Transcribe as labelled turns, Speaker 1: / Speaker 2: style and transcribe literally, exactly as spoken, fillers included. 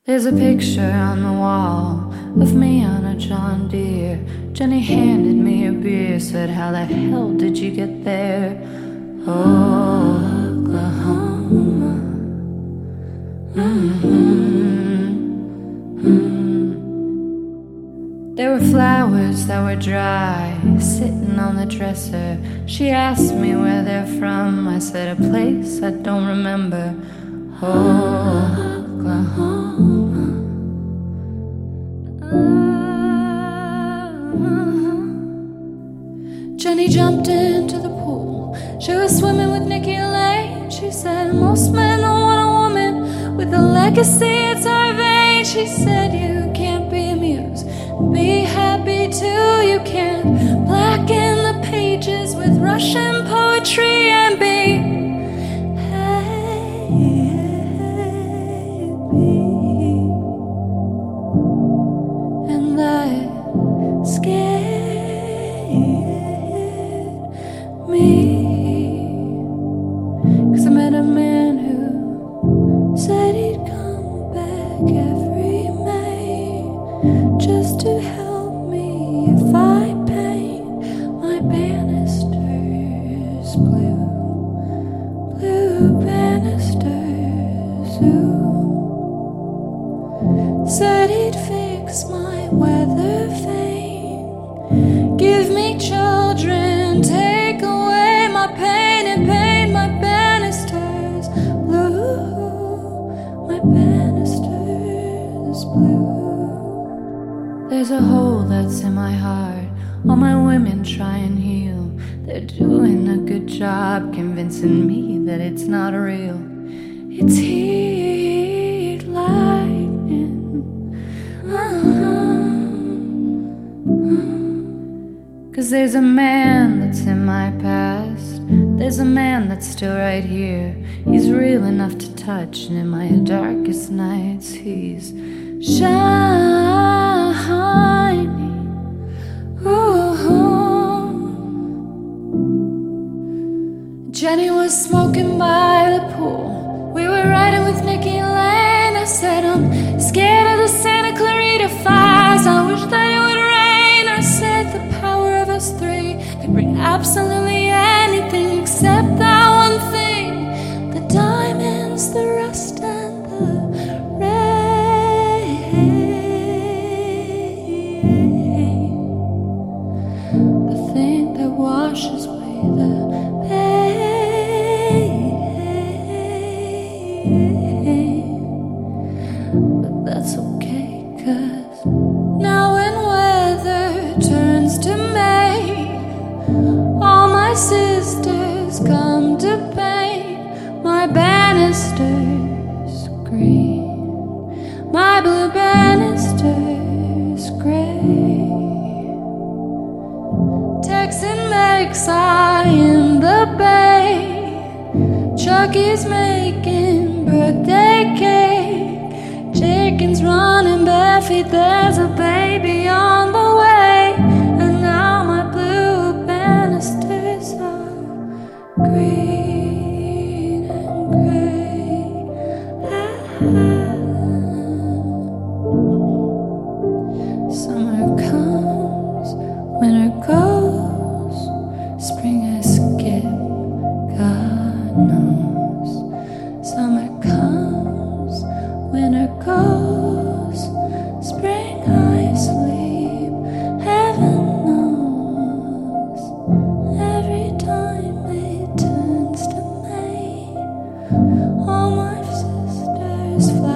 Speaker 1: There's a picture on the wall of me on a John Deere. Jenny handed me a beer, said, how the hell did you get there? Oklahoma. Mm-hmm. Mm-hmm. There were flowers that were dry, sitting on the dresser. She asked me where they're from. I said, a place I don't remember. Oklahoma. Jenny jumped into the pool. She was swimming with Nikki Lane. She said, most men don't want a woman with a legacy, it's our vein. She said, you can't be amused, be happy too. You can't blacken the pages with Russian poetry and be happy. And that scared me, 'cause I met a man who said he'd come back every May just to help me if I paint my banisters blue, blue banisters. Ooh. Said he'd fix my weather vane, give me children, take away my pain and paint my banisters blue, my banisters blue. There's a hole that's in my heart, all my women try and heal. They're doing a good job convincing me that it's not real. It's heat lightning. Uh-huh. 'Cause there's a man that's in my past, there's a man that's still right here. He's real enough to touch, and in my darkest nights he's shining. Ooh. Jenny was smoking by the pool. We were riding with Nikki Lane. I said, I'm scared of the Santa Clarita fires. I wish that it would rain. I said, the power of us three could bring absolutely anything except that one thing: the diamonds, the rust, and the rain. The thing that washes away the pain. But that's okay, 'cause now when weather turns to May, all my sisters come to paint my banisters green, my blue banisters gray. Texan makes eye in the bay. Chucky's making birthday cake. Chicken's running barefeet. There's a baby on the way. And now my blue banisters are green and gray. Summer comes, winter goes, spring I skip, God knows. Summer comes, winter goes, spring I sleep, heaven knows. Every time it turns to May, all my sisters fly.